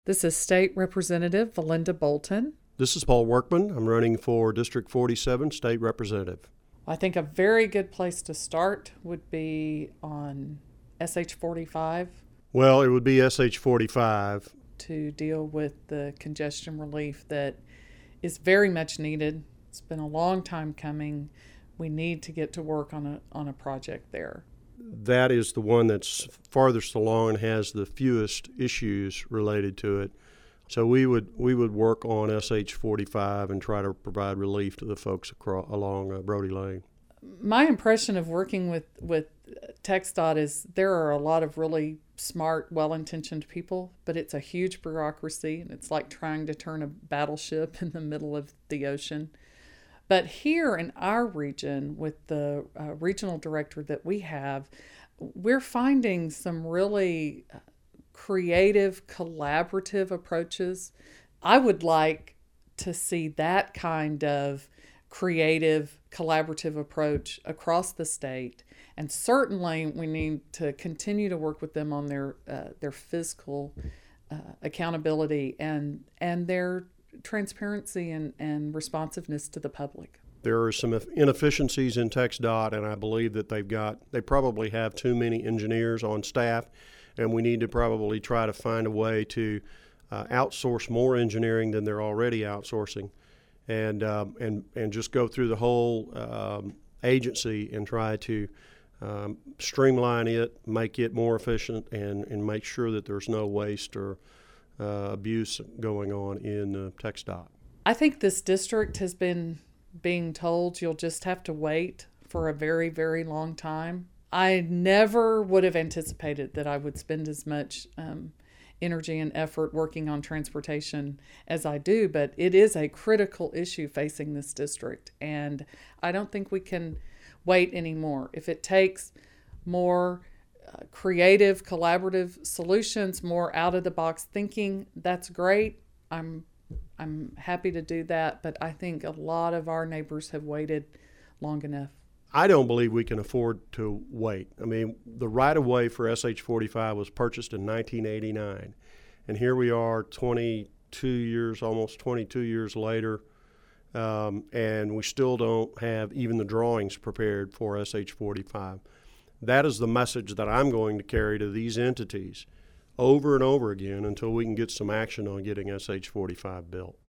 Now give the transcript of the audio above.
This is State Representative Valinda Bolton. This is Paul Workman. I'm running for District 47 State Representative. I think a very good place to start would be on SH 45 Well, it would be SH 45. to deal with the congestion relief that is very much needed. It's been a long time coming. We need to get to work on a project there. That is the one that's farthest along and has the fewest issues related to it. So we would work on SH 45 and try to provide relief to the folks along Brody Lane. My impression of working with TxDOT is there are a lot of really smart, well-intentioned people, but it's a huge bureaucracy, and it's like trying to turn a battleship in the middle of the ocean. But here in our region, with the regional director that we have, we're finding some really creative, collaborative approaches. I would like to see that kind of creative, collaborative approach across the state. And certainly we need to continue to work with them on their fiscal accountability and their transparency and responsiveness to the public. There are some inefficiencies in TxDOT, and I believe that they probably have too many engineers on staff, and we need to probably try to find a way to outsource more engineering than they're already outsourcing, and just go through the whole agency and try to streamline it, make it more efficient, and make sure that there's no waste or abuse going on in TxDOT. I think this district has been being told you'll just have to wait for a very, very long time. I never would have anticipated that I would spend as much energy and effort working on transportation as I do, but it is a critical issue facing this district, and I don't think we can wait anymore. If it takes more creative, collaborative solutions, more out-of-the-box thinking, that's great. I'm happy to do that, but I think a lot of our neighbors have waited long enough. I don't believe we can afford to wait. I mean, the right-of-way for SH 45 was purchased in 1989, and here we are 22 years, almost 22 years later, and we still don't have even the drawings prepared for SH 45. That is the message that I'm going to carry to these entities over and over again until we can get some action on getting SH 45 built.